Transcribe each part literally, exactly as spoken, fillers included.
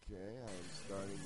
Okay, I'm starting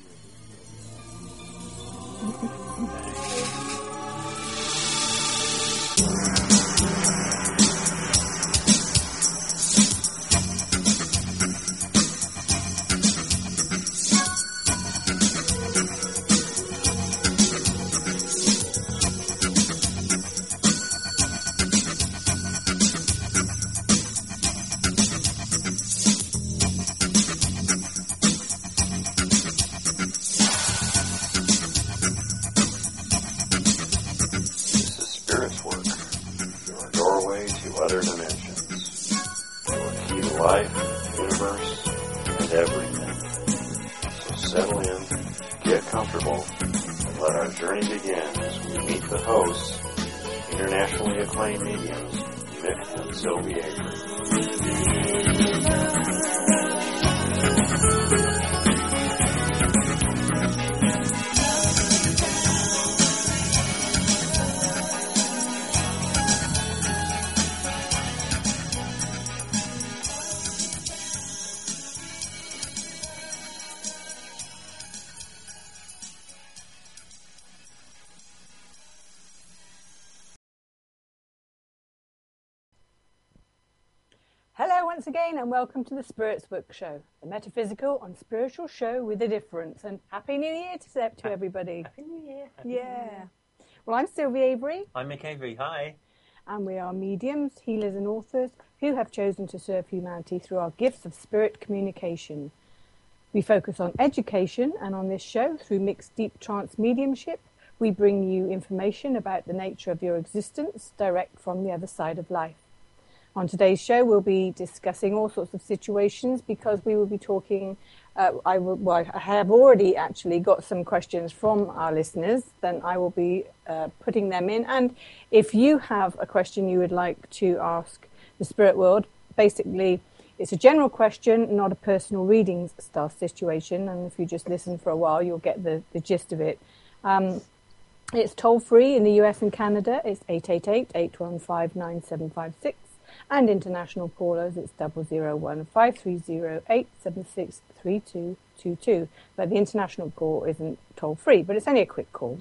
Hello once again and welcome to the Spirits Book Show, the metaphysical and spiritual show with a difference. And Happy New Year to, to everybody. Happy New Year. Happy yeah. New Year. Well, I'm Sylvia Avery. I'm Mick Avery. Hi. And we are mediums, healers and authors who have chosen to serve humanity through our gifts of spirit communication. We focus on education, and on this show, through mixed deep trance mediumship, we bring you information about the nature of your existence direct from the other side of life. On today's show, we'll be discussing all sorts of situations because we will be talking, uh, I, will, well, I have already actually got some questions from our listeners, then I will be uh, putting them in. And if you have a question you would like to ask the spirit world, basically it's a general question, not a personal readings style situation. And if you just listen for a while, you'll get the, the gist of it. Um, it's toll free in the U S and Canada. It's eight eight eight, eight one five, nine seven five six. And international callers, it's double zero one five three zero eight seven six three two two two. But the international call isn't toll free, but it's only a quick call.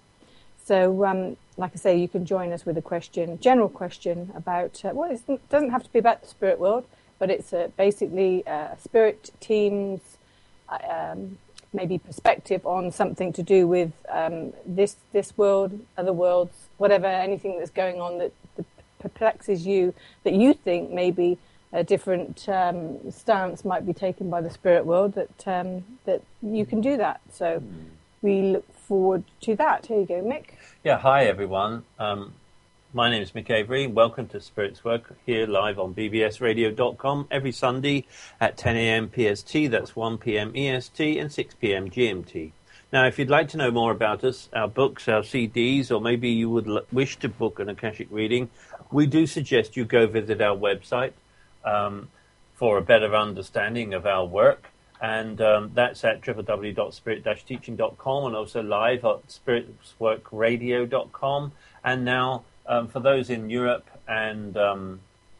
So, um, like I say, you can join us with a question, general question about, uh, well, it doesn't have to be about the spirit world, but it's uh, basically uh, spirit teams, uh, um, maybe perspective on something to do with um, this this world, other worlds, whatever, anything that's going on that perplexes you, that you think maybe a different um, stance might be taken by the spirit world, that um, that you can do that. So mm. we look forward to that. Here you go, Mick. Yeah, hi everyone. Um, my name is Mick Avery. Welcome to Spirits Work, here live on b b s radio dot com every Sunday at ten a m P S T, that's one p m E S T and six p m G M T. Now, if you'd like to know more about us, our books, our C Ds, or maybe you would l- wish to book an Akashic reading, we do suggest you go visit our website um, for a better understanding of our work. And um, that's at w w w dot spirit dash teaching dot com and also live at spirits work radio dot com. And now, um, for those in Europe and um,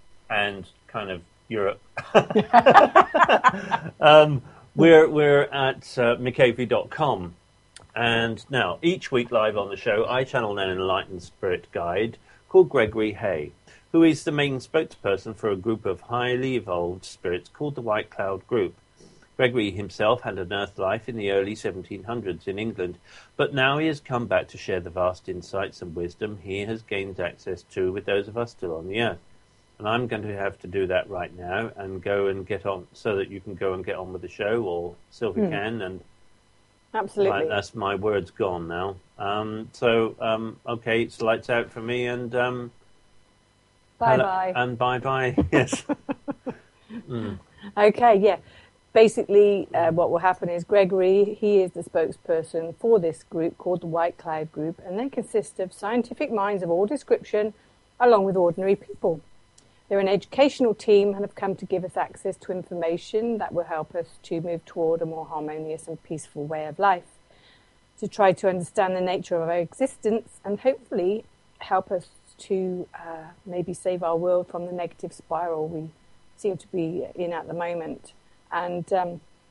and kind of Europe, um, we're, we're at uh, mick avery dot com. And now, each week live on the show, I channel an enlightened spirit guide called Gregory Hay, who is the main spokesperson for a group of highly evolved spirits called the White Cloud Group. Gregory himself had an earth life in the early seventeen hundreds in England, but now he has come back to share the vast insights and wisdom he has gained access to with those of us still on the earth. And I'm going to have to do that right now and go and get on, so that you can go and get on with the show, or Sylvia hmm. can, and absolutely. Right, that's my words gone now. Um, so, um, okay, it's lights out for me, and um, bye-bye. And bye-bye, yes. mm. Okay, yeah. Basically, uh, what will happen is Gregory, he is the spokesperson for this group called the White Cloud Group, and they consist of scientific minds of all description, along with ordinary people. They're an educational team and have come to give us access to information that will help us to move toward a more harmonious and peaceful way of life, to try to understand the nature of our existence and hopefully help us to uh, maybe save our world from the negative spiral we seem to be in at the moment. And um,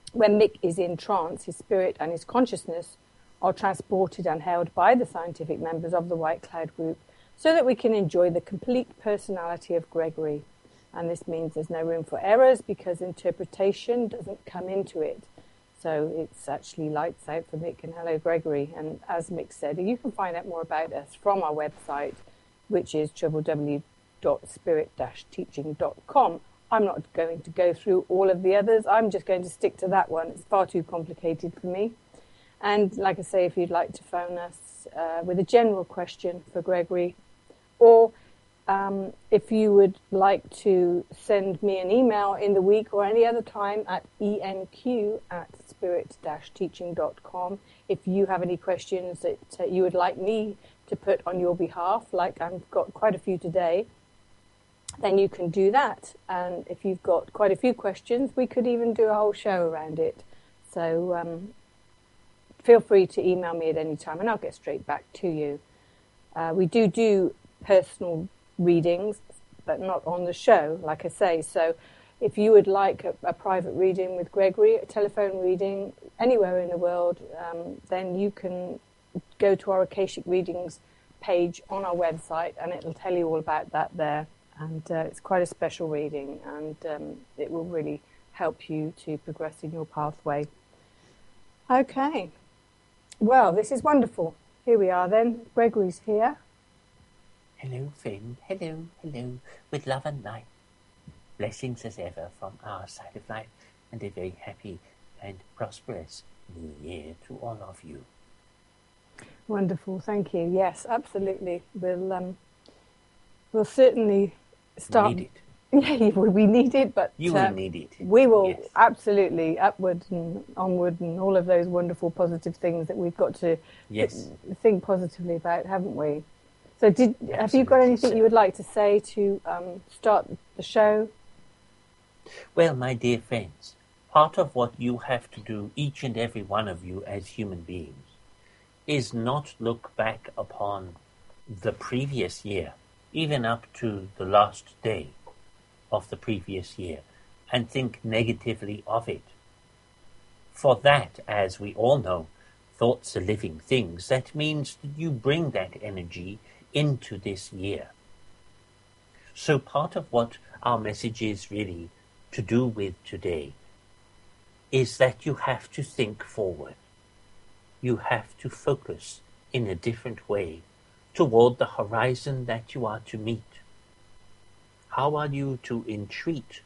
When Mick is in trance, his spirit and his consciousness are transported and held by the scientific members of the White Cloud Group so that we can enjoy the complete personality of Gregory. And this means there's no room for errors because interpretation doesn't come into it. So it's actually lights out for Mick and hello Gregory. And as Mick said, you can find out more about us from our website, which is w w w dot spirit dash teaching dot com. I'm not going to go through all of the others. I'm just going to stick to that one. It's far too complicated for me. And like I say, if you'd like to phone us uh, with a general question for Gregory, or um, if you would like to send me an email in the week or any other time at enq at spirit dash teaching dot com, if you have any questions that uh, you would like me to put on your behalf, like I've got quite a few today, then you can do that. And if you've got quite a few questions, we could even do a whole show around it. So um, feel free to email me at any time and I'll get straight back to you. Uh, we do do personal readings, but not on the show, like I say. So if you would like a, a private reading with Gregory, a telephone reading anywhere in the world, um, then you can go to our Akashic Readings page on our website and it'll tell you all about that there. And uh, it's quite a special reading, and um, it will really help you to progress in your pathway. Okay. Well, this is wonderful. Here we are then. Gregory's here. Hello, friend. Hello, hello. With love and light. Blessings as ever from our side of life, and a very happy and prosperous new year to all of you. Wonderful. Thank you. Yes, absolutely. We'll um, we'll certainly start. Need it. Yeah, we need it, but you uh, will need it. We will yes. absolutely upward and onward, and all of those wonderful positive things that we've got to yes. think positively about, haven't we? So, did absolutely. Have you got anything so. you would like to say to um, start the show? Well, my dear friends, part of what you have to do, each and every one of you as human beings, is not look back upon the previous year, even up to the last day of the previous year, and think negatively of it. For that, as we all know, thoughts are living things. That means that you bring that energy into this year. So part of what our message is really to do with today is that you have to think forward. You have to focus in a different way toward the horizon that you are to meet. How are you to entreat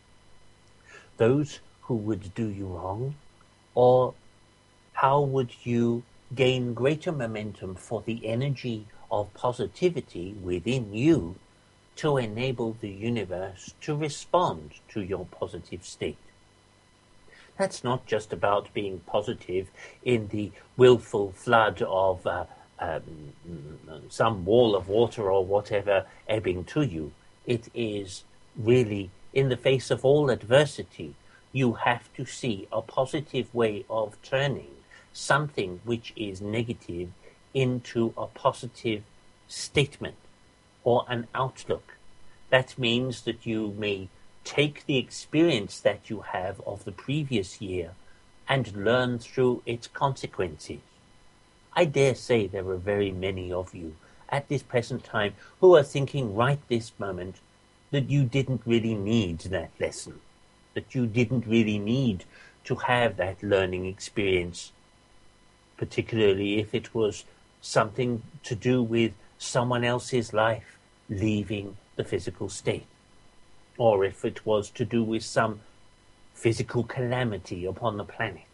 those who would do you wrong? Or how would you gain greater momentum for the energy of positivity within you to enable the universe to respond to your positive state? That's not just about being positive in the willful flood of uh, um, some wall of water or whatever ebbing to you. It is really, in the face of all adversity, you have to see a positive way of turning something which is negative into a positive statement or an outlook. That means that you may take the experience that you have of the previous year and learn through its consequences. I dare say there are very many of you at this present time who are thinking right this moment that you didn't really need that lesson, that you didn't really need to have that learning experience, particularly if it was something to do with someone else's life leaving the physical state, or if it was to do with some physical calamity upon the planet,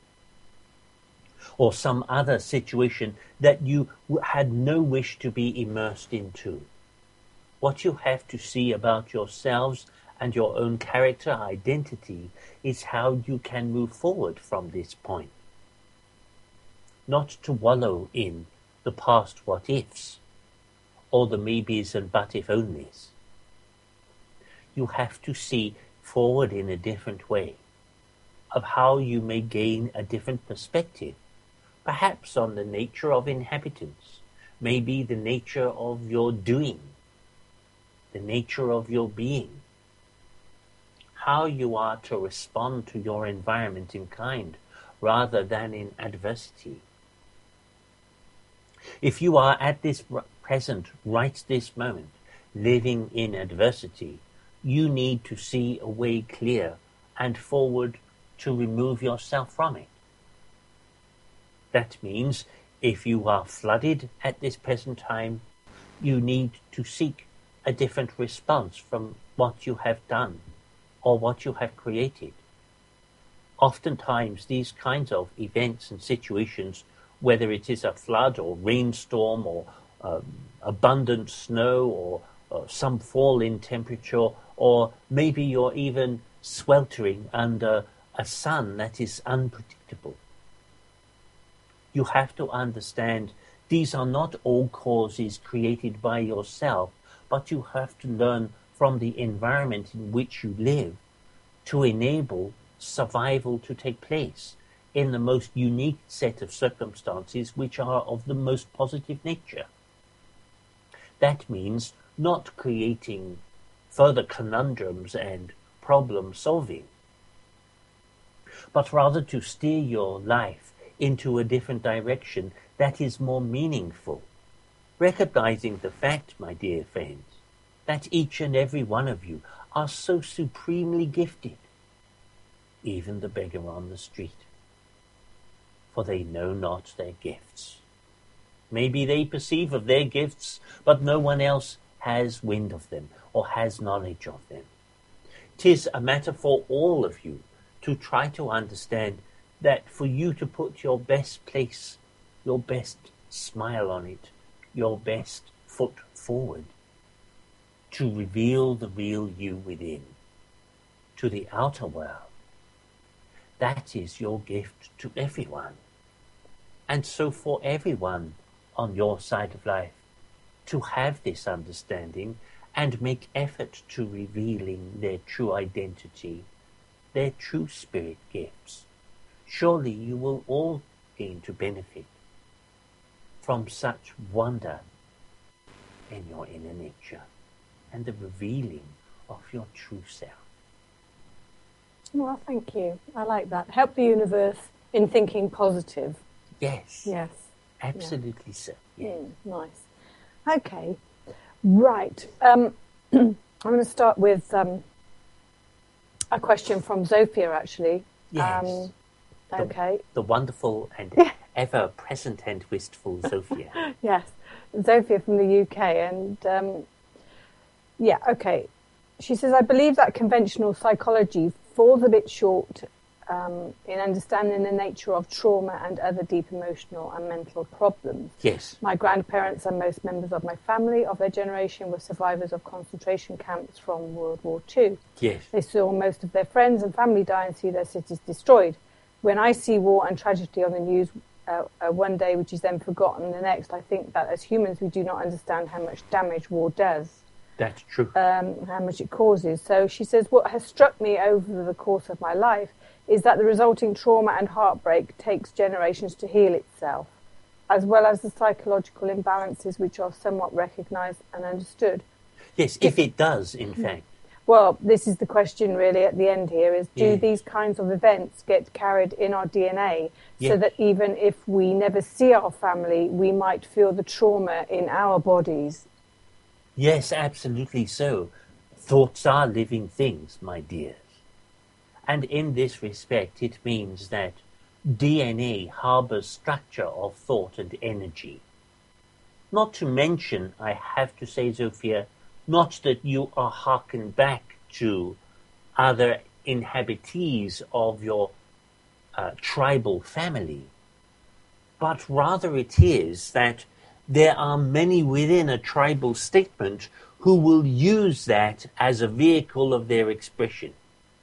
or some other situation that you had no wish to be immersed into. What you have to see about yourselves and your own character identity is how you can move forward from this point. Not to wallow in the past what-ifs, or the maybes and but-if-onlys. You have to see forward in a different way, of how you may gain a different perspective, perhaps on the nature of inhabitants, maybe the nature of your doing, the nature of your being, how you are to respond to your environment in kind rather than in adversity. If you are at this present, right this moment, living in adversity, you need to see a way clear and forward to remove yourself from it. That means if you are flooded at this present time, you need to seek a different response from what you have done or what you have created. Oftentimes these kinds of events and situations, whether it is a flood or rainstorm or um, abundant snow or, or some fall in temperature, or maybe you're even sweltering under a sun that is unpredictable. You have to understand these are not all causes created by yourself, but you have to learn from the environment in which you live to enable survival to take place in the most unique set of circumstances which are of the most positive nature. That means not creating further conundrums and problem solving, but rather to steer your life into a different direction that is more meaningful, recognizing the fact, my dear friends, that each and every one of you are so supremely gifted, even the beggar on the street, for they know not their gifts. Maybe they perceive of their gifts, but no one else has wind of them or has knowledge of them. 'Tis a matter for all of you to try to understand that for you to put your best place, your best smile on it, your best foot forward, to reveal the real you within, to the outer world. That is your gift to everyone. And so for everyone on your side of life to have this understanding and make effort to revealing their true identity, their true spirit gifts, surely you will all gain to benefit from such wonder in your inner nature and the revealing of your true self. Well, thank you. I like that. Help the universe in thinking positive. Yes. Yes. Absolutely yeah. so. Yes. Mm, nice. Okay. Right. Um, I'm going to start with um, a question from Zofia, actually. Yes. Um, okay. The, the wonderful and ever-present and wistful Zofia. Yes. Zofia from the U K. And, um, yeah, okay. She says, I believe that conventional psychology falls a bit short um, in understanding the nature of trauma and other deep emotional and mental problems. Yes. My grandparents and most members of my family of their generation were survivors of concentration camps from World War Two. Yes. They saw most of their friends and family die and see their cities destroyed. When I see war and tragedy on the news uh, uh, one day, which is then forgotten the next, I think that as humans we do not understand how much damage war does. That's true. Um, how much it causes. So she says, what has struck me over the course of my life is that the resulting trauma and heartbreak takes generations to heal itself, as well as the psychological imbalances which are somewhat recognised and understood. Yes, if it does, in fact. Well, this is the question really at the end here, is do Yeah. these kinds of events get carried in our D N A Yeah. so that even if we never see our family, we might feel the trauma in our bodies? Yes, absolutely so. Thoughts are living things, my dears. And in this respect, it means that D N A harbours structure of thought and energy. Not to mention, I have to say, Zofia, not that you are harkened back to other inhabitees of your uh, tribal family, but rather it is that there are many within a tribal statement who will use that as a vehicle of their expression.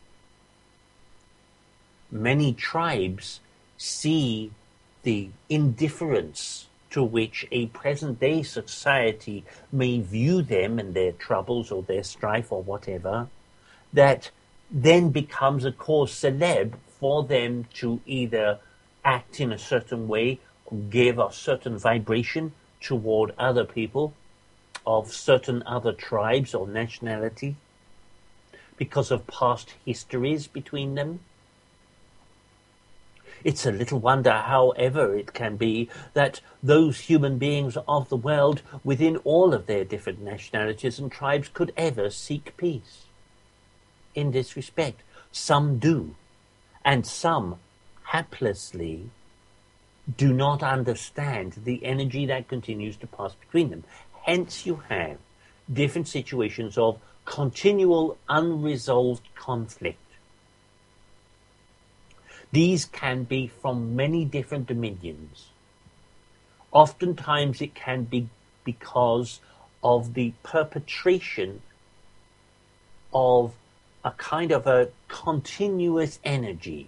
Many tribes see the indifference to which a present-day society may view them and their troubles or their strife or whatever, that then becomes a cause célèbre for them to either act in a certain way, or give a certain vibration toward other people of certain other tribes or nationality. because of past histories between them. It's a little wonder, however, it can be that those human beings of the world, within all of their different nationalities and tribes, could ever seek peace. In this respect, some do, and some haplessly do not understand the energy that continues to pass between them. Hence you have different situations of continual unresolved conflict. These can be from many different dominions. Oftentimes it can be because of the perpetration of a kind of a continuous energy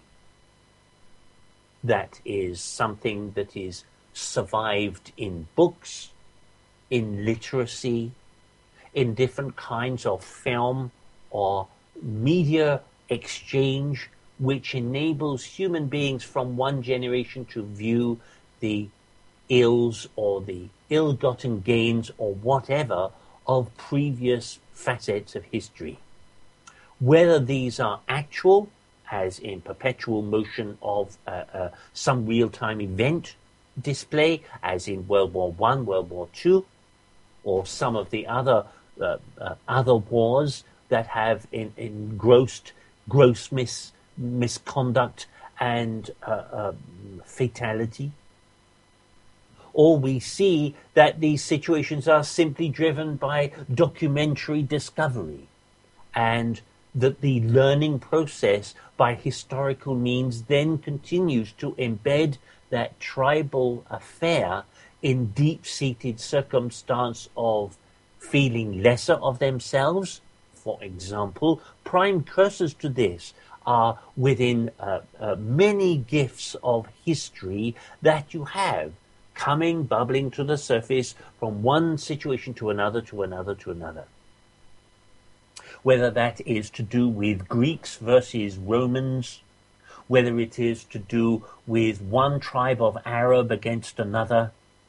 that is something that is survived in books, in literacy, in different kinds of film or media exchange, which enables human beings from one generation to view the ills or the ill-gotten gains or whatever of previous facets of history. Whether these are actual, as in perpetual motion of uh, uh, some real-time event display, as in World War One, World War Two, or some of the other uh, uh, other wars that have in, engrossed gross mis misconduct and uh, uh, fatality. Or we see that these situations are simply driven by documentary discovery, and that the learning process by historical means then continues to embed that tribal affair in deep-seated circumstance of feeling lesser of themselves. For example, prime cursors to this are within uh, uh, many gifts of history that you have coming, bubbling to the surface from one situation to another, to another, to another. Whether that is to do with Greeks versus Romans, whether it is to do with one tribe of Arab against another,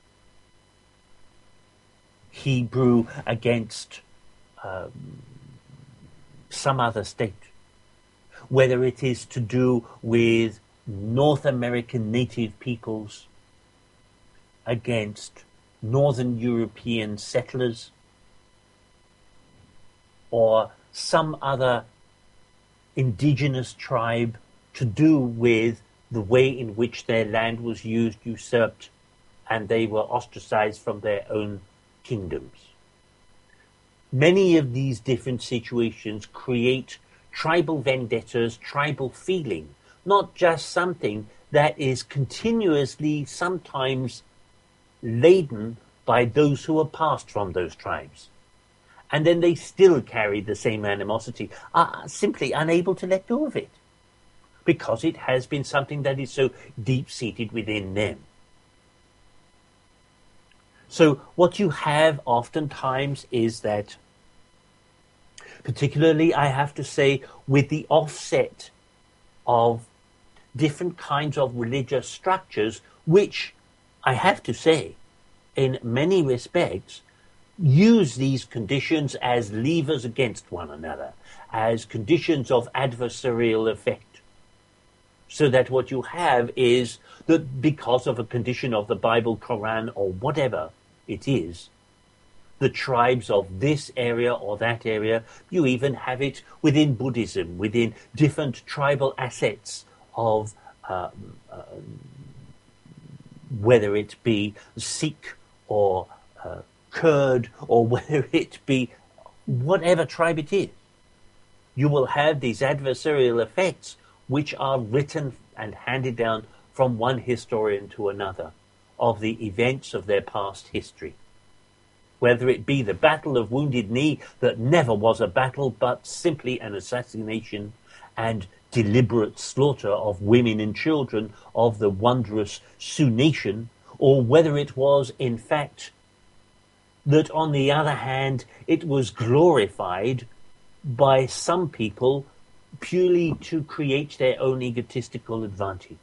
Hebrew against um, some other state, whether it is to do with North American native peoples against Northern European settlers, or some other indigenous tribe to do with the way in which their land was used, usurped, and they were ostracized from their own kingdoms. Many of these different situations create tribal vendettas, tribal feeling, not just something that is continuously sometimes laden by those who are passed from those tribes. And then they still carry the same animosity, are simply unable to let go of it, because it has been something that is so deep-seated within them. So what you have oftentimes is that, particularly I have to say, with the offset of different kinds of religious structures, which I have to say, in many respects, use these conditions as levers against one another, as conditions of adversarial effect. So that what you have is that because of a condition of the Bible, Quran, or whatever it is, the tribes of this area or that area, you even have it within Buddhism, within different tribal assets of um, uh, whether it be Sikh or uh, Kurd, or whether it be whatever tribe it is. You will have these adversarial effects which are written and handed down from one historian to another of the events of their past history. Whether it be the Battle of Wounded Knee, that never was a battle but simply an assassination and deliberate slaughter of women and children of the wondrous Sioux Nation, or whether it was in fact that on the other hand it was glorified by some people purely to create their own egotistical advantage.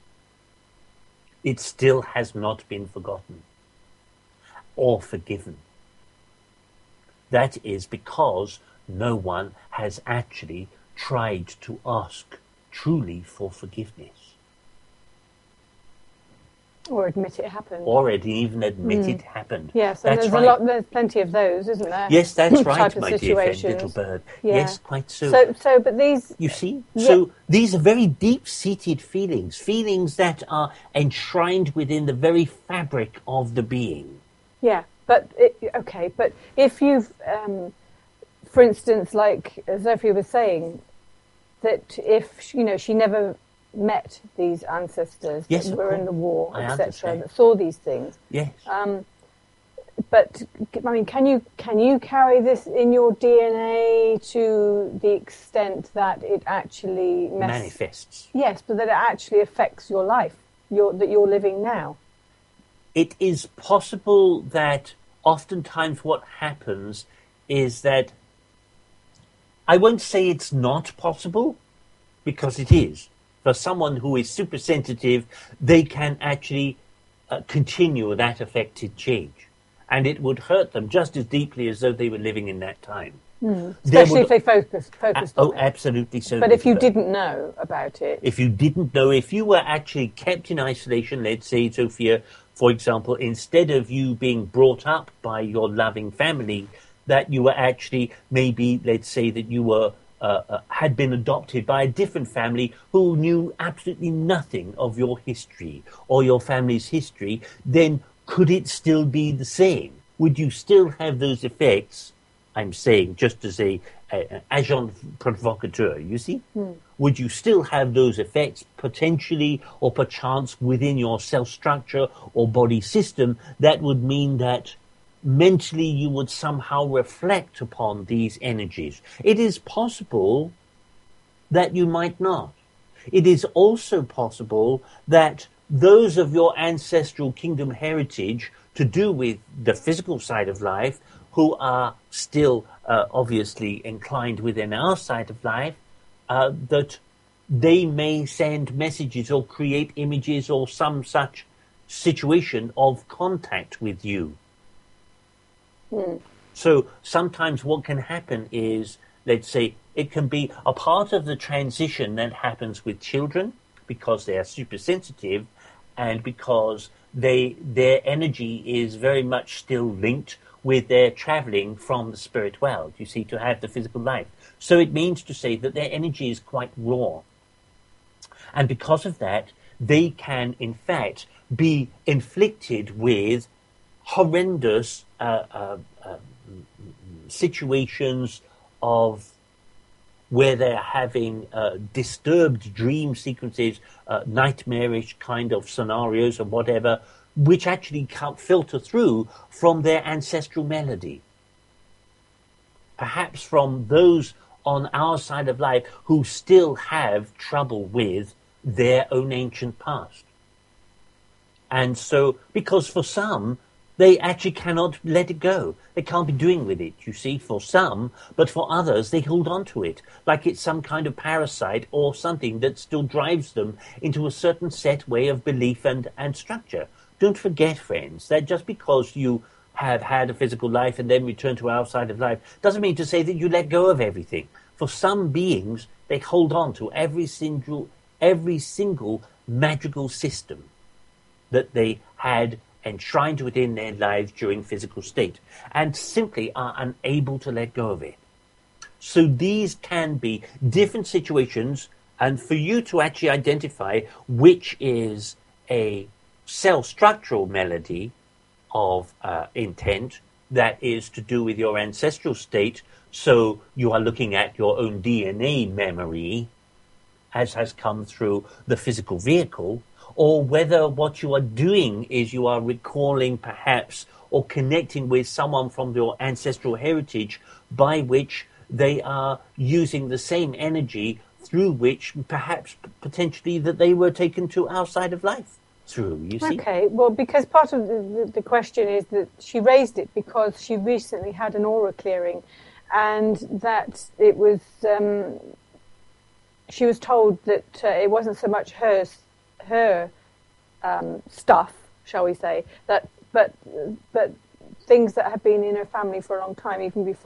It still has not been forgotten or forgiven. That is because no one has actually tried to ask truly for forgiveness. Or admit it happened. Or even admit Mm. it happened. Yes, and That's there's right. a lot. There's plenty of those, isn't there? Yes, that's type right, of my dear friend, situations. little bird. Yeah. Yes, quite so. So, so, but these. You see? Yeah. So these are very deep-seated feelings, feelings that are enshrined within the very fabric of the being. Yeah, but it, okay, but if you've, um, for instance, like Sophie was saying, that if you know she never met these ancestors Yes, that of were course. in the war, I et cetera, understand. that saw these things. Yes. Um, but I mean, can you can you carry this in your D N A to the extent that it actually mess- Manifests. Yes, but that it actually affects your life, your that you're living now. It is possible that oftentimes what happens is that, I won't say it's not possible, because it is. For someone who is super sensitive, they can actually uh, continue that affected change. And it would hurt them just as deeply as though they were living in that time. Mm. There Especially would- if they focused focused Uh, on oh, it. absolutely so. But if you Elizabeth. didn't know about it, If you didn't know, if you were actually kept in isolation, let's say, Sophia, for example, instead of you being brought up by your loving family, that you were actually maybe, let's say, that you were uh, uh, had been adopted by a different family who knew absolutely nothing of your history or your family's history, then could it still be the same? Would you still have those effects? I'm saying just as a, a, a agent provocateur, you see? Hmm. Would you still have those effects potentially or perchance within your cell structure or body system? That would mean that mentally you would somehow reflect upon these energies. It is possible that you might not. It is also possible that those of your ancestral kingdom heritage to do with the physical side of life who are still uh, obviously inclined within our side of life, uh, that they may send messages or create images or some such situation of contact with you. Mm. So sometimes what can happen is, let's say, it can be a part of the transition that happens with children because they are super sensitive and because they their energy is very much still linked with their traveling from the spirit world, you see, to have the physical life. So it means to say that their energy is quite raw. And because of that, they can, in fact, be inflicted with horrendous uh, uh, uh, situations of where they're having uh, disturbed dream sequences, uh, nightmarish kind of scenarios or whatever, which actually can't filter through from their ancestral melody. Perhaps from those on our side of life who still have trouble with their own ancient past. And so, because for some, they actually cannot let it go. They can't be doing with it, you see, for some, but for others, they hold on to it, like it's some kind of parasite or something that still drives them into a certain set way of belief and, and structure. Don't forget, friends, that just because you have had a physical life and then return to our side of life doesn't mean to say that you let go of everything. For some beings, they hold on to every single, every single magical system that they had enshrined within their lives during physical state and simply are unable to let go of it. So these can be different situations, and for you to actually identify which is a cell structural melody of uh, intent that is to do with your ancestral state, so you are looking at your own D N A memory as has come through the physical vehicle, or whether what you are doing is you are recalling perhaps or connecting with someone from your ancestral heritage by which they are using the same energy through which perhaps potentially that they were taken to our side of life through, you see? Okay, well, because part of the, the question is that she raised it because she recently had an aura clearing and that it was, um, she was told that uh, it wasn't so much hers, her um, stuff, shall we say, that, but but things that had been in her family for a long time, even before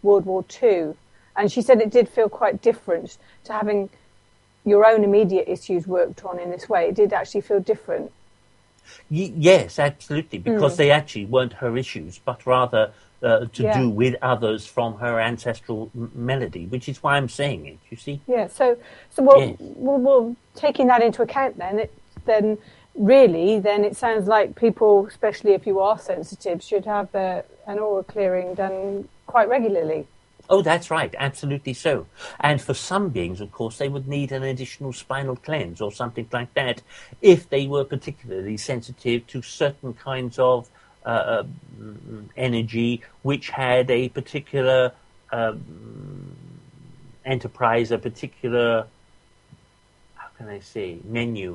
World War Two. And she said it did feel quite different to having your own immediate issues worked on in this way. It did actually feel different. Y- yes, absolutely, because mm. they actually weren't her issues, but rather uh, to yeah. do with others from her ancestral m- melody, which is why I'm saying it, you see? Yeah, so so well, yes. well, well taking that into account then, it, then really, then it sounds like people, especially if you are sensitive, should have uh, an aura clearing done quite regularly. Oh, that's right, absolutely so. And for some beings, of course, they would need an additional spinal cleanse or something like that if they were particularly sensitive to certain kinds of uh, energy which had a particular um, enterprise, a particular, how can I say, menu,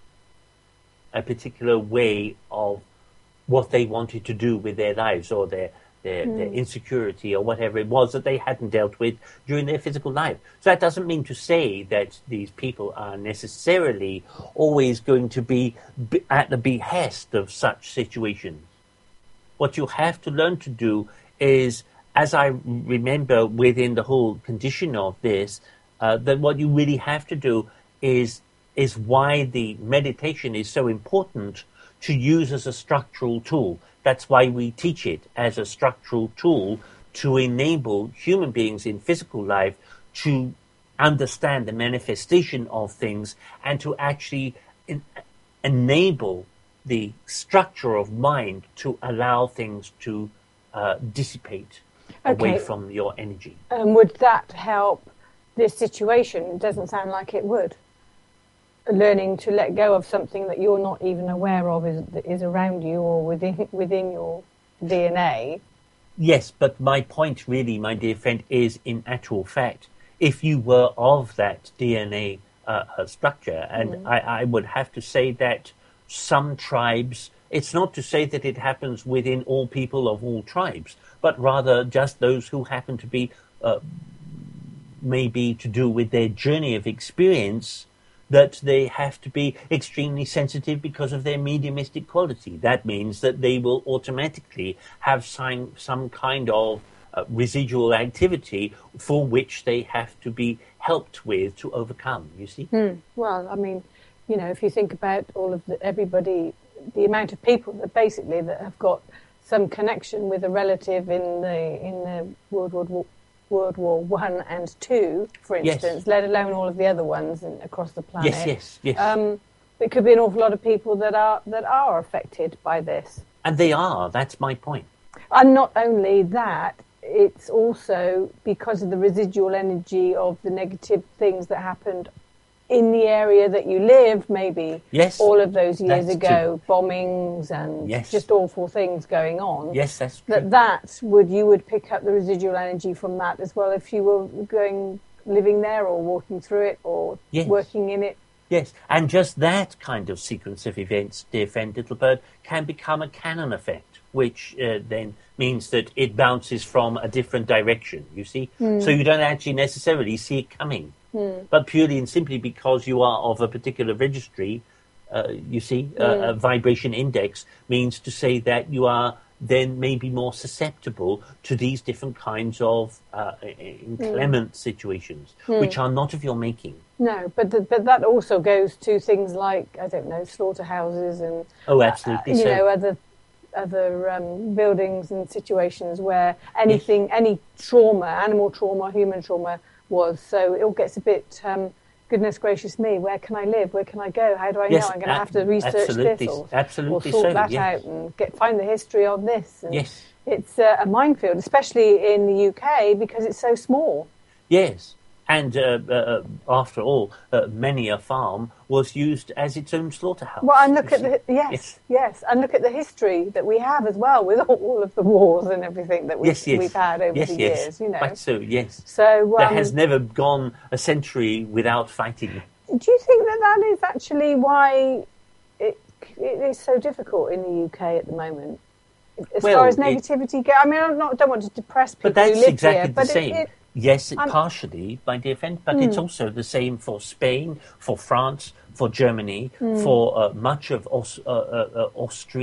a particular way of what they wanted to do with their lives or their Their, mm. their insecurity or whatever it was that they hadn't dealt with during their physical life. So that doesn't mean to say that these people are necessarily always going to be at the behest of such situations. What you have to learn to do is, as I remember within the whole condition of this, uh, that what you really have to do is is why the meditation is so important to use as a structural tool. That's why we teach it as a structural tool to enable human beings in physical life to understand the manifestation of things and to actually in, enable the structure of mind to allow things to uh, dissipate okay. away from your energy. Um, would that help this situation? It doesn't sound like it would. Learning to let go of something that you're not even aware of is is around you or within within your D N A. Yes, but my point really, my dear friend, is in actual fact, if you were of that D N A uh, structure, and mm. I, I would have to say that some tribes, it's not to say that it happens within all people of all tribes, but rather just those who happen to be uh, maybe to do with their journey of experience, that they have to be extremely sensitive because of their mediumistic quality. That means that they will automatically have some, some kind of uh, residual activity for which they have to be helped with to overcome, you see? Mm. Well, I mean, you know, if you think about all of the, everybody, the amount of people that basically that have got some connection with a relative in the in the World War World War One and Two, for instance, yes. let alone all of the other ones in, across the planet. Yes, yes, yes. Um, it could be an awful lot of people that are that are affected by this. And they are. That's my point. And not only that, it's also because of the residual energy of the negative things that happened in the area that you live, maybe yes, all of those years ago, true. bombings and yes. just awful things going on. Yes, that's true. That that would you would pick up the residual energy from that as well if you were going living there or walking through it or yes. working in it. Yes, and just that kind of sequence of events, dear friend Littlebird, can become a canon effect, which uh, then means that it bounces from a different direction, you see? Mm. So you don't actually necessarily see it coming. Mm. But purely and simply because you are of a particular registry, uh, you see, mm. uh, a vibration index means to say that you are then maybe more susceptible to these different kinds of uh, inclement mm. situations, mm. which are not of your making. No, but the, but that also goes to things like, I don't know, slaughterhouses and oh, absolutely, uh, you so. know, other other um, buildings and situations where anything, yes. any trauma, animal trauma, human trauma was. So it all gets a bit, um, goodness gracious me, where can I live? Where can I go? How do I yes, know? I'm going to have to research absolutely, this or, absolutely or sort so, that yes. out and get find the history of this. And yes. It's uh, a minefield, especially in the U K because it's so small. Yes. And uh, uh, after all, uh, many a farm was used as its own slaughterhouse. Well, and look at the yes, yes, yes, and look at the history that we have as well with all of the wars and everything that we've, yes, yes. we've had over yes, the yes. years. You know, quite so. Yes. So um, there has never gone a century without fighting. Do you think that that is actually why it it is so difficult in the U K at the moment? As well, far as negativity goes, I mean, I don't, don't want to depress people but that's who live exactly here, the but same. It, it, Yes, it um, partially, my dear friend, but mm. it's also the same for Spain, for France, for Germany, mm. for uh, much of Aus- uh, uh, uh, Austria,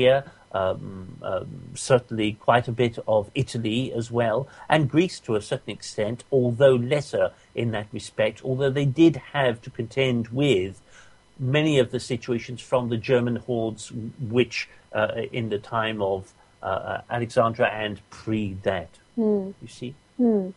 um, um, certainly quite a bit of Italy as well, and Greece to a certain extent, although lesser in that respect, although they did have to contend with many of the situations from the German hordes, which uh, in the time of uh, Alexandra and pre that, mm. you see. Mm.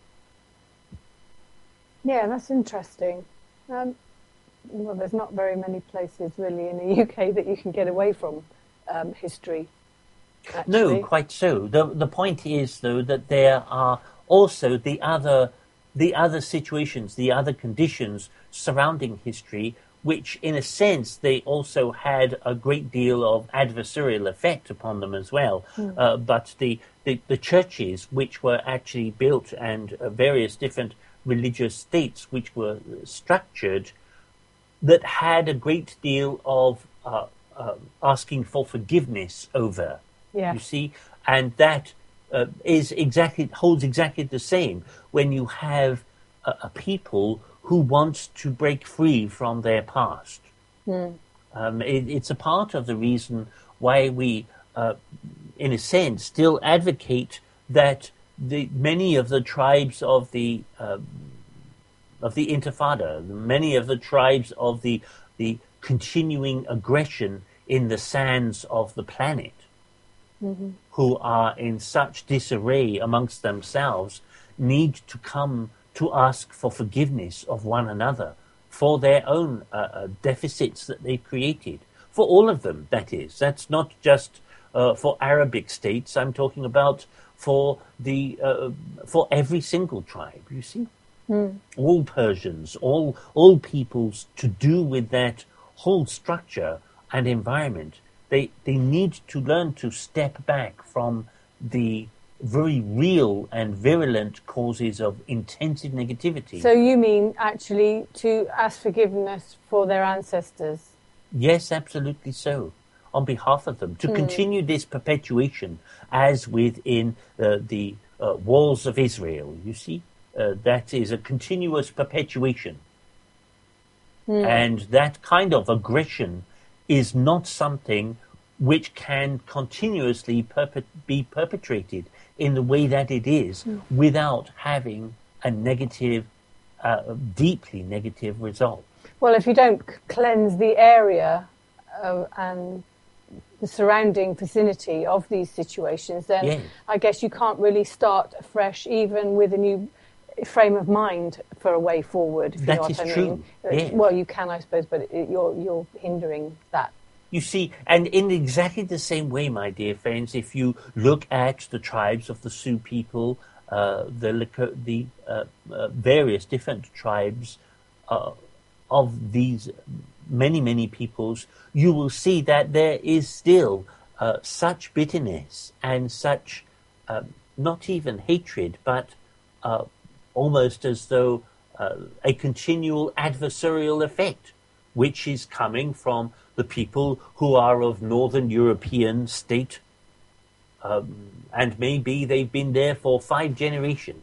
Yeah, that's interesting. Um, well, there's not very many places really in the U K that you can get away from um, history. Actually. No, quite so. The the point is, though, that there are also the other the other situations, the other conditions surrounding history, which, in a sense, they also had a great deal of adversarial effect upon them as well. Mm. Uh, but the, the the churches, which were actually built, and uh, various different religious states, which were structured, that had a great deal of uh, uh, asking for forgiveness over. Yeah. You see, and that uh, is exactly holds exactly the same when you have a, a people who want to break free from their past. Mm. Um, it, it's a part of the reason why we, uh, in a sense, still advocate that the many of the tribes of the um, of the Intifada, many of the tribes of the the continuing aggression in the sands of the planet. Mm-hmm. Who are in such disarray amongst themselves, need to come to ask for forgiveness of one another for their own uh, uh, deficits that they've created. For all of them, that is. That's not just uh, for Arabic states. I'm talking about for the uh, for every single tribe, you see. Mm. All Persians, all all peoples to do with that whole structure and environment. They they need to learn to step back from the very real and virulent causes of intensive negativity. So you mean actually to ask forgiveness for their ancestors? Yes, absolutely so. On behalf of them, to mm. continue this perpetuation as within uh, the uh, walls of Israel. You see, uh, that is a continuous perpetuation, mm. and that kind of aggression is not something which can continuously perpet- be perpetrated in the way that it is mm. without having a negative, uh, deeply negative result. Well, if you don't cleanse the area uh, and the surrounding vicinity of these situations, then yeah. I guess you can't really start afresh, even with a new frame of mind for a way forward. If you that know what is I true. mean. Yeah. Well, you can, I suppose, but it, you're you're hindering that. You see, and in exactly the same way, my dear friends, if you look at the tribes of the Sioux people, uh, the the uh, uh, various different tribes uh, of these many, many peoples, you will see that there is still uh, such bitterness and such, uh, not even hatred, but uh, almost as though uh, a continual adversarial effect, which is coming from the people who are of Northern European state, um, and maybe they've been there for five generations.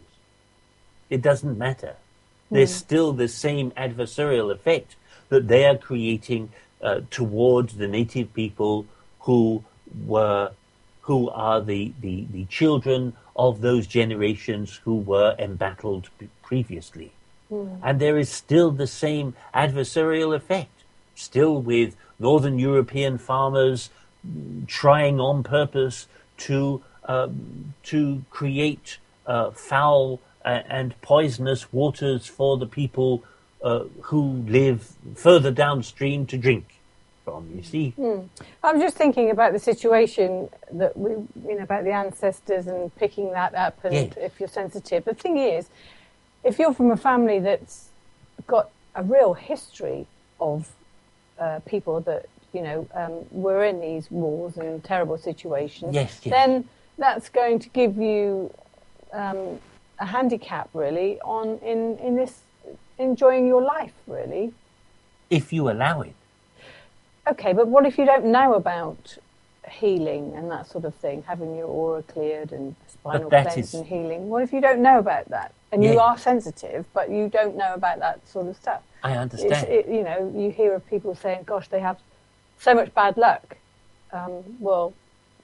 It doesn't matter. Mm. There's still the same adversarial effect that they are creating uh, towards the native people who were, who are the, the, the children of those generations who were embattled previously. Mm. And there is still the same adversarial effect, still with Northern European farmers trying on purpose to um, to create uh, foul uh, and poisonous waters for the people uh, who live further downstream to drink from, you see. Mm. I'm just thinking about the situation that we, you know, about the ancestors and picking that up, and yeah. if you're sensitive. The thing is, if you're from a family that's got a real history of uh, people that, you know, um, were in these wars and terrible situations, yes, yes. then that's going to give you um, a handicap, really, on in, in this enjoying your life, really. If you allow it. Okay, but what if you don't know about healing and that sort of thing, having your aura cleared and spinal cleanse is... and healing? What if you don't know about that? And yeah. you are sensitive, but you don't know about that sort of stuff. I understand. It, you know, you hear of people saying, gosh, they have so much bad luck. Um, well,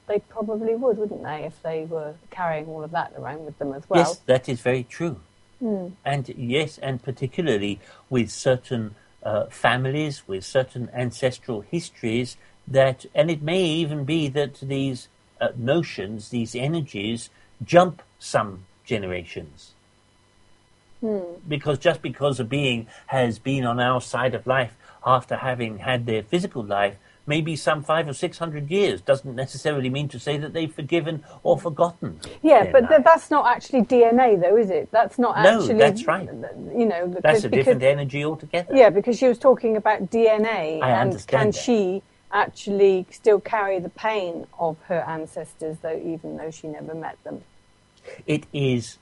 They probably would, wouldn't they, if they were carrying all of that around with them as well? Yes, that is very true. Mm. And yes, and particularly with certain uh, families, with certain ancestral histories, that, and it may even be that these uh, notions, these energies, jump some generations. Mm. Because just because a being has been on our side of life after having had their physical life, maybe some five or six hundred years, doesn't necessarily mean to say that they've forgiven or forgotten. Yeah, but life. th- that's not actually D N A, though, is it? That's not No, actually. that's right. You know, because, That's a different because, energy altogether. Yeah, because she was talking about D N A, I and understand can that. she actually still carry the pain of her ancestors, though, even though she never met them? It is.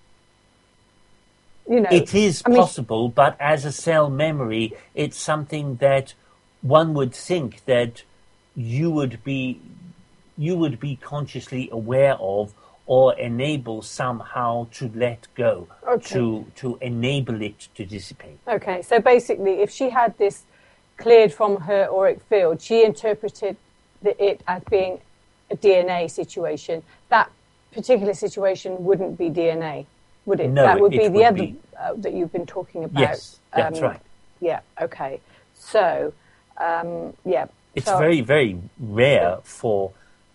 You know, It is I mean, possible, but as a cell memory, it's something that one would think that you would be you would be consciously aware of, or enable somehow to let go, Okay. to to enable it to dissipate. Okay, so basically, if she had this cleared from her auric field, she interpreted the, it as being a D N A situation. That particular situation wouldn't be D N A, would it? No, that would it be the would other be- Uh, that you've been talking about. Yes, that's Um, right. Yeah. Okay. So, um, yeah. It's so, very, very rare for,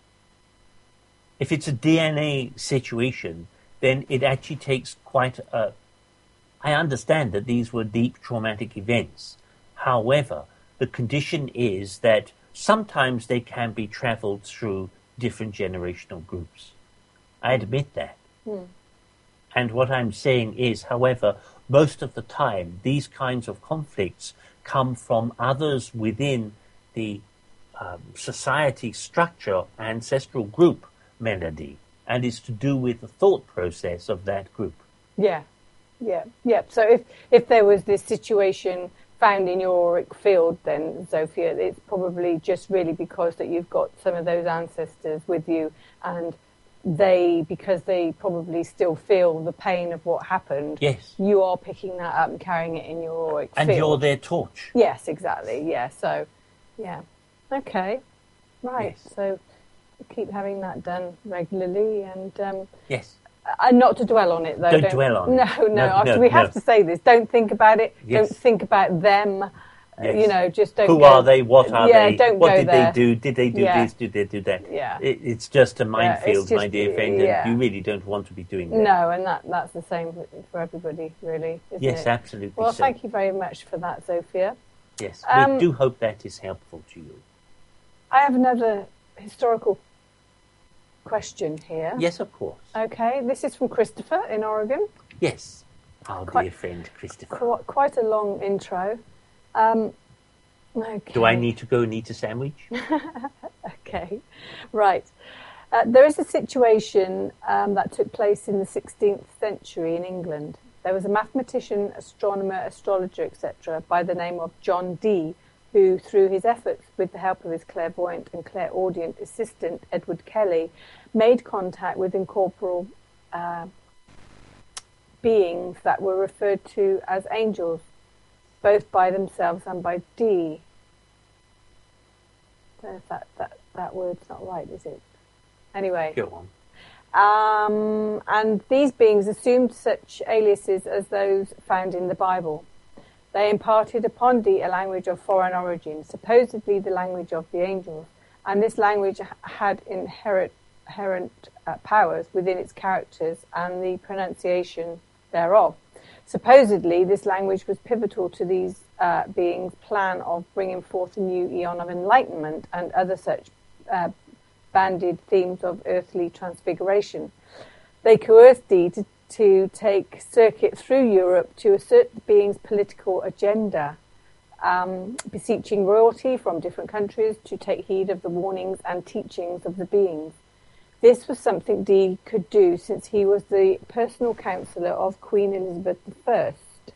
if it's a D N A situation, then it actually takes quite a, I understand that these were deep traumatic events. However, the condition is that sometimes they can be traveled through different generational groups. I admit that. Hmm. And what I'm saying is, however, most of the time, these kinds of conflicts come from others within the um, society structure, ancestral group melody, and is to do with the thought process of that group. Yeah. Yeah. Yeah. So if if there was this situation found in your auric field, then Sophia, it's probably just really because that you've got some of those ancestors with you, and they, because they probably still feel the pain of what happened, Yes. you are picking that up and carrying it in your auric And field. you're their torch. Yes, exactly. Yeah. So, yeah. Okay. Right. Yes. So keep having that done regularly, and um, Yes. and not to dwell on it though. Don't dwell on no, it. No, No, no. no, we have no. to say this. Don't think about it. Yes. Don't think about them. Uh, Yes. You know, just don't. Who go, are they? What are yeah, they? Don't what go did there. they do? Did they do Yeah. this? Did they do that? Yeah. It, it's just a it's minefield, my just- dear friend, yeah. and you really don't want to be doing that. No, and that that's the same for- for everybody, really, isn't Yes, it? absolutely. Well, so. thank you very much for that, Sophia. Yes, Um, we do hope that is helpful to you. I have another historical question here. Yes, of course. Okay, this is from Christopher in Oregon. Yes, our Quite- dear friend Christopher. Qu- quite a long intro. Um, okay. Do I need to go and eat a sandwich? Okay, right. Uh, there is a situation um, that took place in the sixteenth century in England. There was a mathematician, astronomer, astrologer, et cetera, by the name of John Dee, who, through his efforts with the help of his clairvoyant and clairaudient assistant, Edward Kelly, made contact with incorporeal uh, beings that were referred to as angels, both by themselves and by Dee. I don't know if that, that, that word's not right, is it? Anyway. Go on. Um, and these beings assumed such aliases as those found in the Bible. They imparted upon Dee a language of foreign origin, supposedly the language of the angels, and this language ha- had inherent, inherent uh, powers within its characters and the pronunciation thereof. Supposedly, this language was pivotal to these uh, beings' plan of bringing forth a new eon of enlightenment and other such uh, banded themes of earthly transfiguration. They coerced Dee to, to take circuit through Europe to assert the being's political agenda, um, beseeching royalty from different countries to take heed of the warnings and teachings of the beings. This was something Dee could do since he was the personal counsellor of Queen Elizabeth the First.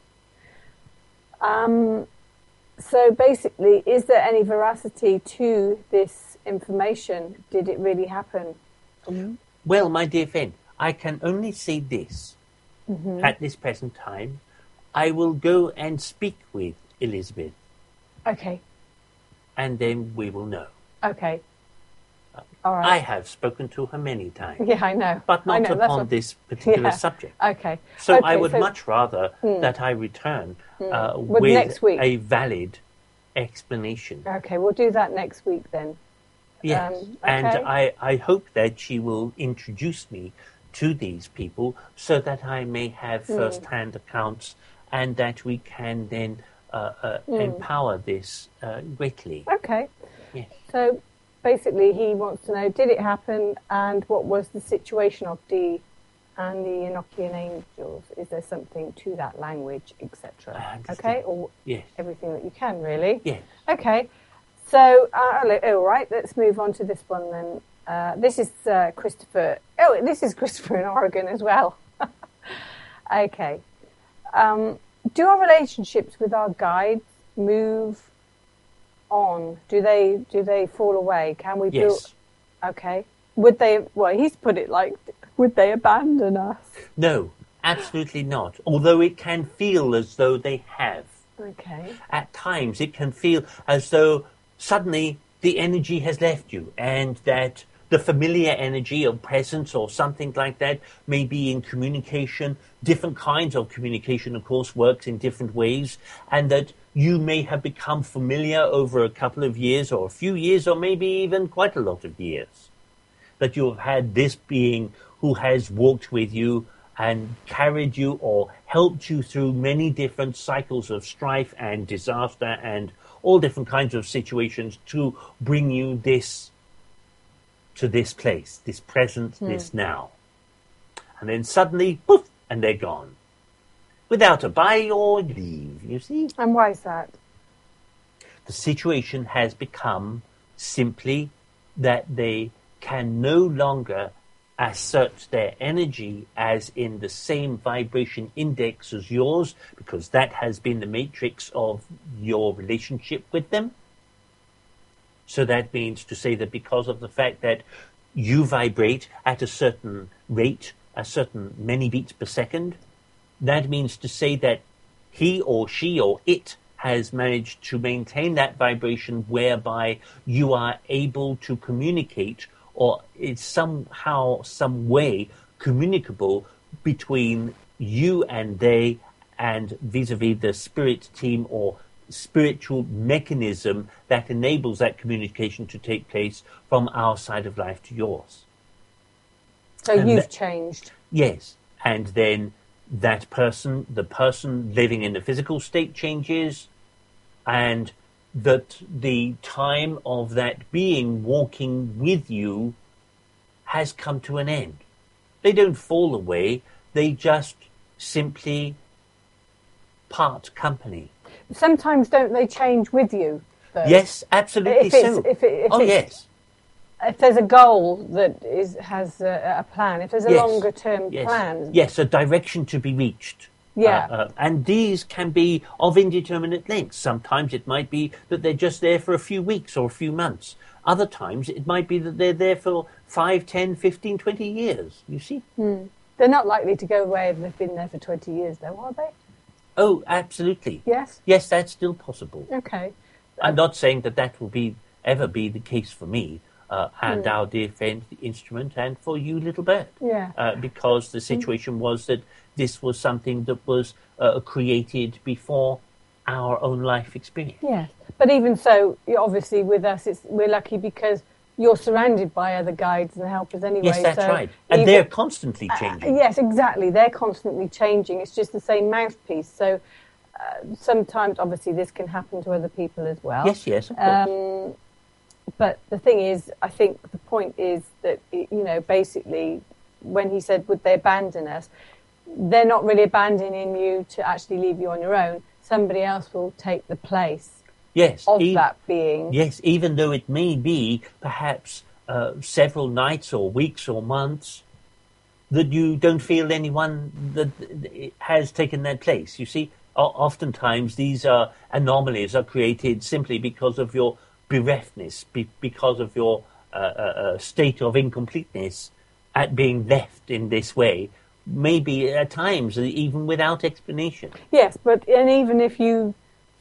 Um, so basically, is there any veracity to this information? Did it really happen? Well, my dear friend, I can only say this. Mm-hmm. At this present time, I will go and speak with Elizabeth, Okay, and then we will know. okay. All right. I have spoken to her many times. Yeah, I know. But not I know, that's upon what... this particular yeah. subject. Okay. So okay, I would so... much rather mm. that I return mm. uh, with, with next week. a valid explanation. Okay, we'll do that next week then. Yes, um, okay. and I, I hope that she will introduce me to these people so that I may have mm. first-hand accounts and that we can then uh, uh, mm. empower this uh, greatly. Okay. Yes. So basically he wants to know, did it happen and what was the situation of Dee and the Enochian angels? Is there something to that language, et cetera? Okay, or yes. everything that you can, really? Yes. Okay. So, uh, all right, let's move on to this one then. Uh, this is uh, Christopher. Oh, this is Christopher in Oregon as well. Okay. Um, do our relationships with our guides move on? Do they do they fall away? Can we build? Yes. Okay. Would they? Well, he's put it like, would they abandon us? No, absolutely not. Although it can feel as though they have. Okay. At times, it can feel as though suddenly the energy has left you, and that the familiar energy of presence or something like that may be in communication. Different kinds of communication, of course, works in different ways, and that you may have become familiar over a couple of years or a few years or maybe even quite a lot of years. That you have had this being who has walked with you and carried you or helped you through many different cycles of strife and disaster and all different kinds of situations to bring you this to this place, this present, mm. this now. And then suddenly, poof, and they're gone. Without a bye or leave, you see? And why is that? The situation has become simply that they can no longer assert their energy as in the same vibration index as yours, because that has been the matrix of your relationship with them. So that means to say that because of the fact that you vibrate at a certain rate, a certain many beats per second, that means to say that he or she or it has managed to maintain that vibration whereby you are able to communicate, or it's somehow, some way communicable between you and they and vis-a-vis the spirit team or spiritual mechanism that enables that communication to take place from our side of life to yours. So and you've th- changed. Yes. And then that person, the person living in the physical state changes, and that the time of that being walking with you has come to an end. They don't fall away, they just simply part company. Sometimes don't they change with you, though? Yes, absolutely if it's, so. If it, if oh, it's, yes. If there's a goal that is has a, a plan, if there's a yes. longer term yes. plan. Yes, a direction to be reached. Yeah. Uh, uh, and these can be of indeterminate lengths. Sometimes it might be that they're just there for a few weeks or a few months. Other times it might be that they're there for five, ten, fifteen, twenty years, you see. Hmm. They're not likely to go away if they've been there for twenty years, though, are they? Oh, absolutely. Yes? Yes, that's still possible. Okay. I'm not saying that that will be ever be the case for me uh, and mm. our dear friend, the instrument, and for you, little bird. Yeah. Uh, because the situation mm. was that this was something that was uh, created before our own life experience. Yes. But even so, obviously with us, it's, we're lucky because you're surrounded by other guides and helpers anyway. Yes, that's so right. And even, they're constantly changing. Uh, yes, exactly. They're constantly changing. It's just the same mouthpiece. So uh, sometimes, obviously, this can happen to other people as well. Yes, yes, of course. Um, but the thing is, I think the point is that, you know, basically, when he said, would they abandon us, they're not really abandoning you to actually leave you on your own. Somebody else will take the place. Yes, of e- that being. Yes, even though it may be perhaps uh, several nights or weeks or months that you don't feel anyone that has taken that place. You see, o- oftentimes these are anomalies are created simply because of your bereftness, be- because of your uh, uh, state of incompleteness at being left in this way, maybe at times even without explanation. Yes, but and even if you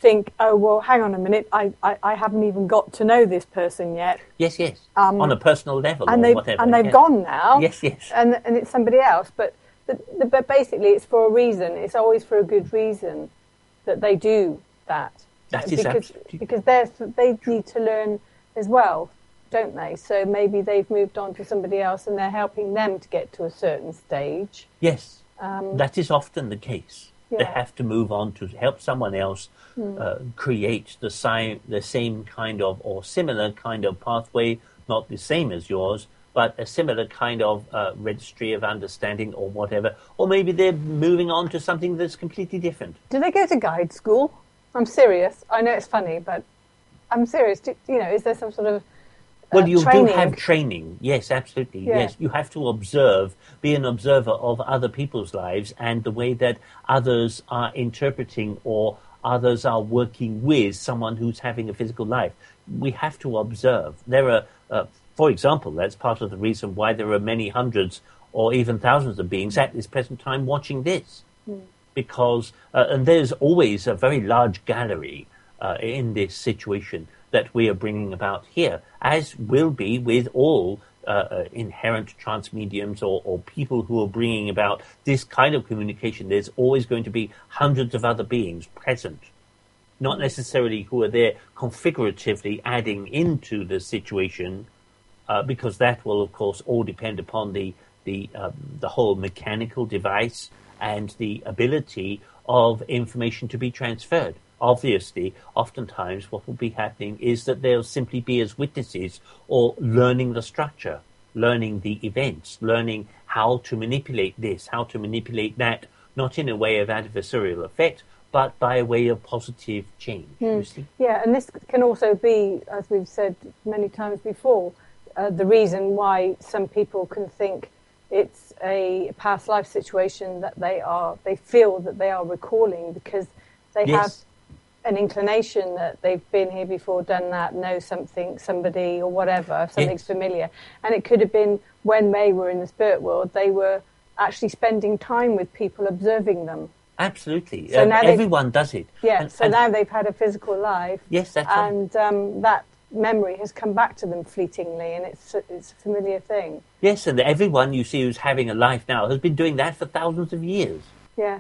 think, oh, well, hang on a minute, I, I, I haven't even got to know this person yet. Yes, yes, Um, on a personal level and or they've, whatever. And they've yes. gone now. Yes, yes. And, and it's somebody else. But, the, the, but basically, it's for a reason. It's always for a good reason that they do that. That is because, absolutely because they're, they need to learn as well, don't they? So maybe they've moved on to somebody else and they're helping them to get to a certain stage. Yes, Um, that is often the case. Yeah. They have to move on to help someone else Mm. uh, create the, si- the same kind of or similar kind of pathway, not the same as yours, but a similar kind of uh, registry of understanding or whatever. Or maybe they're moving on to something that's completely different. Do they go to guide school? I'm serious. I know it's funny, but I'm serious. Do, you know, is there some sort of uh, Well, you training? do have training. Yes, absolutely. Yeah. Yes, you have to observe, be an observer of other people's lives and the way that others are interpreting or others are working with someone who's having a physical life. We have to observe. There are, uh, for example, that's part of the reason why there are many hundreds or even thousands of beings at this present time watching this. Mm. Because, uh, and there's always a very large gallery uh, in this situation that we are bringing about here, as will be with all uh, uh, inherent trance mediums or, or people who are bringing about this kind of communication. There's always going to be hundreds of other beings present, not necessarily who are there configuratively adding into the situation, uh, because that will, of course, all depend upon the the um, the whole mechanical device and the ability of information to be transferred. Obviously, oftentimes what will be happening is that they'll simply be as witnesses or learning the structure, learning the events, learning how to manipulate this, how to manipulate that, not in a way of adversarial effect, but by a way of positive change. Mm. You see? Yeah, and this can also be, as we've said many times before, uh, the reason why some people can think it's a past life situation that they are, they feel that they are recalling because they Yes. have an inclination that they've been here before, done that, know something, somebody or whatever, something's Yes. familiar. And it could have been when they were in the spirit world, they were actually spending time with people, observing them. Absolutely. So Um, now they- everyone does it. Yeah, And- so and- now they've had a physical life. Yes, that's right. And um, that memory has come back to them fleetingly, and it's, it's a familiar thing. Yes, and everyone you see who's having a life now has been doing that for thousands of years. Yes.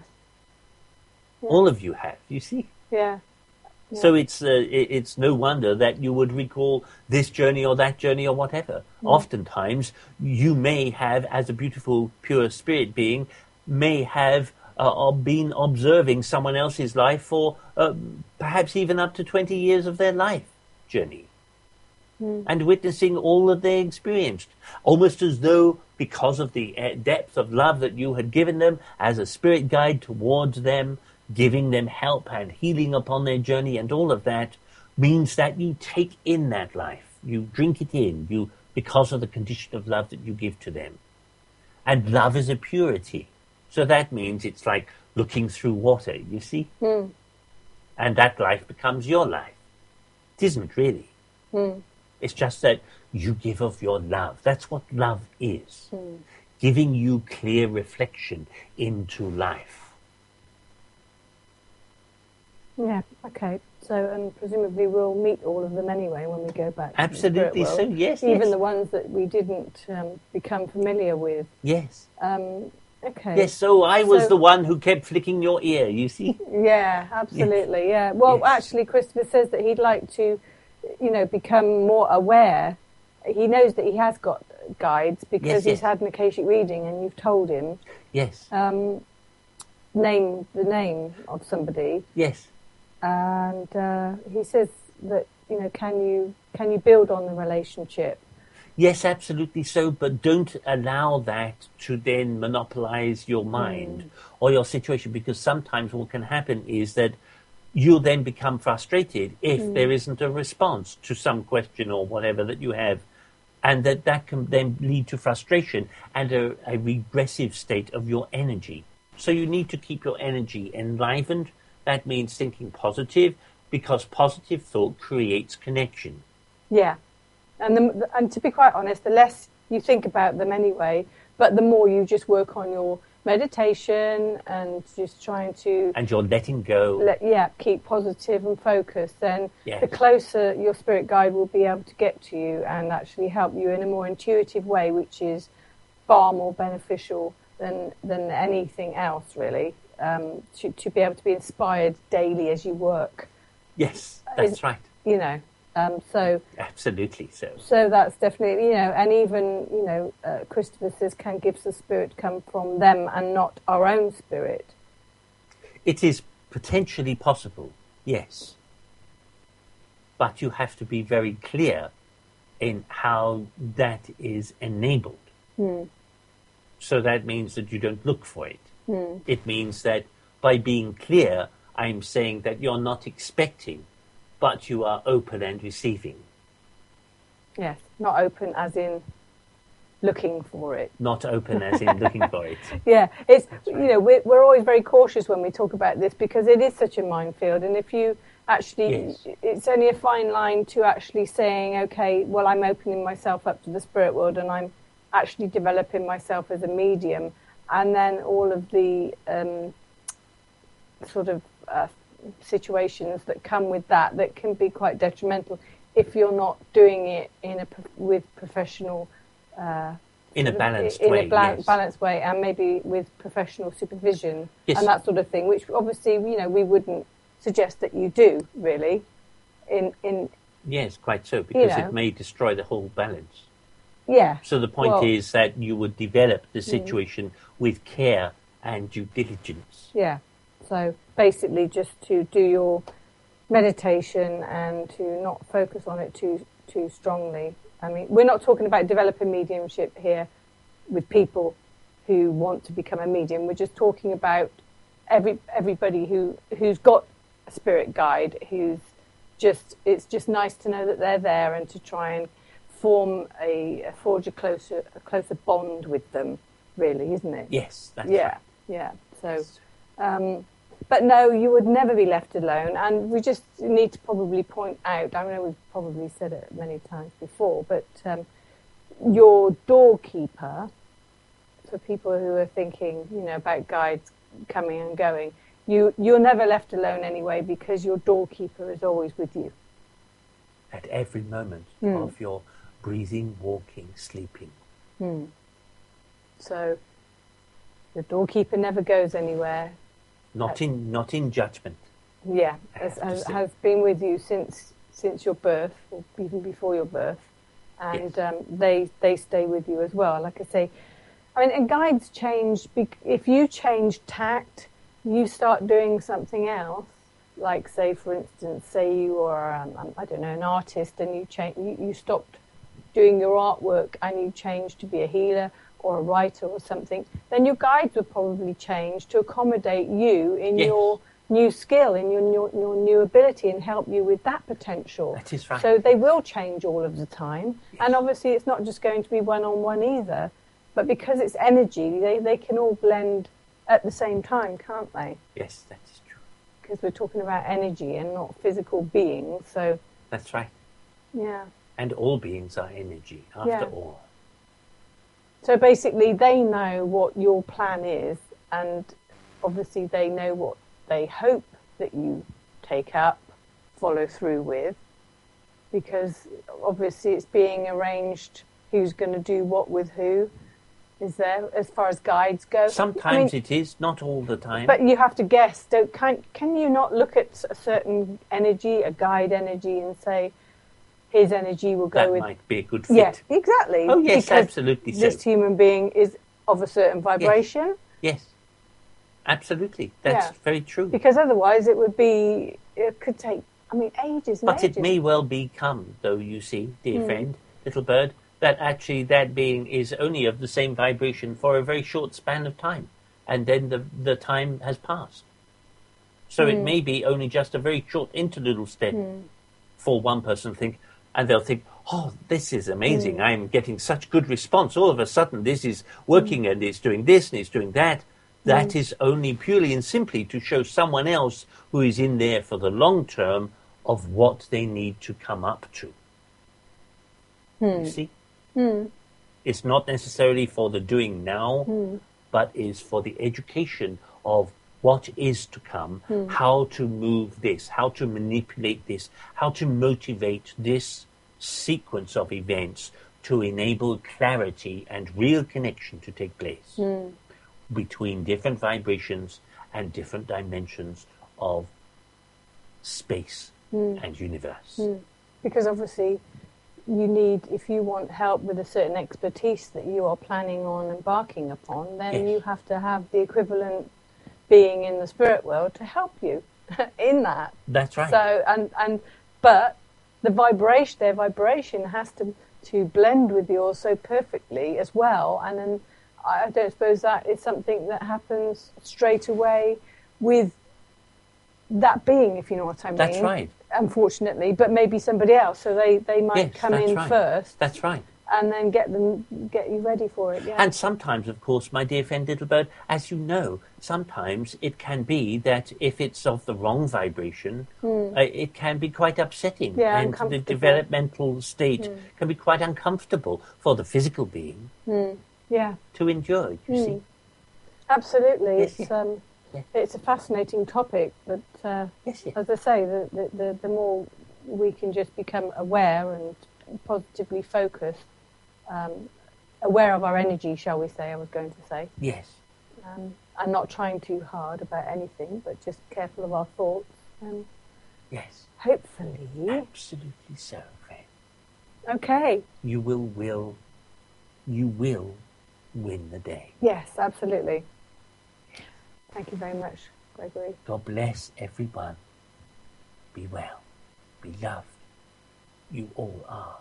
Yeah. All of you have, you see. Yeah. Yeah. So it's uh, it, it's no wonder that you would recall this journey or that journey or whatever. Mm. Oftentimes, you may have, as a beautiful, pure spirit being, may have uh, been observing someone else's life for uh, perhaps even up to twenty years of their life journey. Mm. And witnessing all that they experienced, almost as though because of the depth of love that you had given them as a spirit guide towards them, giving them help and healing upon their journey and all of that means that you take in that life. You drink it in, you because of the condition of love that you give to them. And love is a purity. So that means it's like looking through water, you see? Mm. And that life becomes your life. It isn't really. Mm. It's just that you give of your love. That's what love is. Mm. Giving you clear reflection into life. Yeah, okay. So, and presumably we'll meet all of them anyway when we go back. Absolutely to the so, yes, Even yes. the ones that we didn't um, become familiar with. Yes. Um, okay. Yes, so I was So- the one who kept flicking your ear, you see? Yeah, absolutely. Yeah. Well, Yes. actually, Christopher says that he'd like to, you know, become more aware. He knows that he has got guides because Yes, he's yes. had an Akashic reading, and you've told him Yes, um, name the name of somebody, yes. and uh, he says that, you know, can you can you build on the relationship? Yes, absolutely so, but don't allow that to then monopolize your mind Mm. or your situation, because sometimes what can happen is that you'll then become frustrated if Mm. there isn't a response to some question or whatever that you have, and that that can then lead to frustration and a, a regressive state of your energy. So you need to keep your energy enlivened. That means thinking positive, because positive thought creates connection. Yeah, and the, and to be quite honest, the less you think about them anyway, but the more you just work on your meditation and just trying to... And you're letting go. Let, yeah, keep positive and focused, then yes. the closer your spirit guide will be able to get to you and actually help you in a more intuitive way, which is far more beneficial than than anything else, really, um, to, to be able to be inspired daily as you work. Yes, that's is, right. You know, um, so... Absolutely so. So that's definitely, you know, and even, you know, uh, Christopher says, can gifts of spirit come from them and not our own spirit? It is potentially possible, yes. But you have to be very clear in how that is enabled. Hmm. So that means that you don't look for it. Hmm. It means that by being clear, I'm saying that you're not expecting, but you are open and receiving. Yes, not open as in looking for it. Not open as in looking for it. Yeah, it's right. You know, we're, we're always very cautious when we talk about this because it is such a minefield. And if you actually, yes. it's only a fine line to actually saying, okay, well, I'm opening myself up to the spirit world and I'm actually developing myself as a medium. And then all of the um, sort of uh, situations that come with that, that can be quite detrimental if you're not doing it in a with professional uh, in a balanced in way, a bla- yes. balanced way, and maybe with professional supervision yes. and that sort of thing, which obviously, you know, we wouldn't suggest that you do really. In in yes, quite so, because you know, it may destroy the whole balance. Yeah. So the point well, is that you would develop the situation mm. with care and due diligence. Yeah. So basically, just to do your meditation and to not focus on it too too strongly. I mean, we're not talking about developing mediumship here with people who want to become a medium. We're just talking about every everybody who who's got a spirit guide, who's just it's just nice to know that they're there and to try and form a forge a closer a closer bond with them, really, isn't it? Yes, that's yeah, right. yeah. So. Um, But no, you would never be left alone. And we just need to probably point out, I know we've probably said it many times before, but um, your doorkeeper, for people who are thinking, you know, about guides coming and going, you, you're never left alone anyway because your doorkeeper is always with you. At every moment mm. of your breathing, walking, sleeping. Mm. So the doorkeeper never goes anywhere. Not in, not in judgment. Yeah, has, has, has been with you since since your birth, or even before your birth, and yes. um, they they stay with you as well. Like I say, I mean, and guides change. If you change tact, you start doing something else. Like, say, for instance, say you are um, I don't know, an artist, and you change, you, you stopped doing your artwork, and you changed to be a healer or a writer or something, then your guides will probably change to accommodate you in yes. your new skill, in your, your your new ability, and help you with that potential. That is right. So they will change all of the time. Yes. And obviously it's not just going to be one-on-one either, but because it's energy, they, they can all blend at the same time, can't they? Yes, that is true. Because we're talking about energy and not physical beings, so... That's right. Yeah. And all beings are energy, after yeah. all. So basically, they know what your plan is, and obviously they know what they hope that you take up, follow through with, because obviously it's being arranged who's going to do what with who, is there, as far as guides go. Sometimes I mean, it is, not all the time. But you have to guess. Don't, can, can you not look at a certain energy, a guide energy, and say, his energy will go that with... That might be a good fit. Yeah, exactly. Oh, yes, because absolutely so. This human being is of a certain vibration. Yes, yes. Absolutely. That's yeah. very true. Because otherwise it would be... It could take, I mean, ages and But ages. it may well become, though, you see, dear mm. friend, little bird, that actually that being is only of the same vibration for a very short span of time. And then the, the time has passed. So mm. it may be only just a very short interlude step mm. for one person to think... And they'll think, oh, this is amazing. Mm. I'm getting such good response. All of a sudden, this is working mm. and it's doing this and it's doing that. That mm. is only purely and simply to show someone else who is in there for the long term of what they need to come up to. Mm. You see? Mm. It's not necessarily for the doing now, mm. but is for the education of what is to come, Mm. how to move this, how to manipulate this, how to motivate this sequence of events to enable clarity and real connection to take place Mm. between different vibrations and different dimensions of space Mm. and universe. Mm. Because obviously you need, if you want help with a certain expertise that you are planning on embarking upon, then Yes. you have to have the equivalent being in the spirit world to help you in that. That's right. So, and, and, but the vibration, their vibration has to, to blend with yours so perfectly as well. And then I don't suppose that is something that happens straight away with that being, if you know what I mean. That's right. Unfortunately, but maybe somebody else. So they, they might Yes, come that's in right. first That's right. and then get them, get you ready for it. Yeah. And sometimes, of course, my dear friend Littlebird, as you know, sometimes it can be that if it's of the wrong vibration, uh, it can be quite upsetting. Hmm. Yeah, and the uncomfortable. developmental state can be quite uncomfortable for the physical being yeah. to endure, you see. Absolutely. Yes, it's yes. um, Yes. it's a fascinating topic, but uh, Yes, yes. as I say, the, the, the, the more we can just become aware and positively focused, um, aware of our energy, shall we say, I was going to say, Yes. um, and not trying too hard about anything, but just careful of our thoughts, and Yes. hopefully, Absolutely so, friend. okay, You will, will, you will win the day. yes, absolutely. Thank you very much, Gregory. God bless everyone. Be well. Be loved. You all are.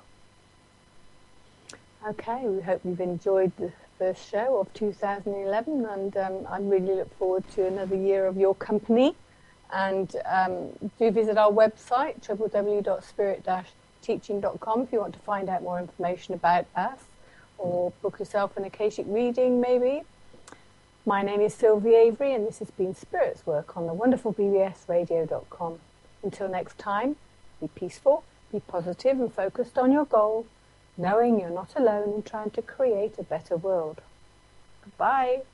Okay, we hope you've enjoyed the first show of two thousand eleven, and um, I really look forward to another year of your company. And um, do visit our website, w w w dot spirit dash teaching dot com, if you want to find out more information about us, or book yourself an Akashic reading, maybe. My name is Sylvie Avery, and this has been Spirits Work on the wonderful b b s radio dot com. Until next time, be peaceful, be positive, and focused on your goal, knowing you're not alone in trying to create a better world. Goodbye.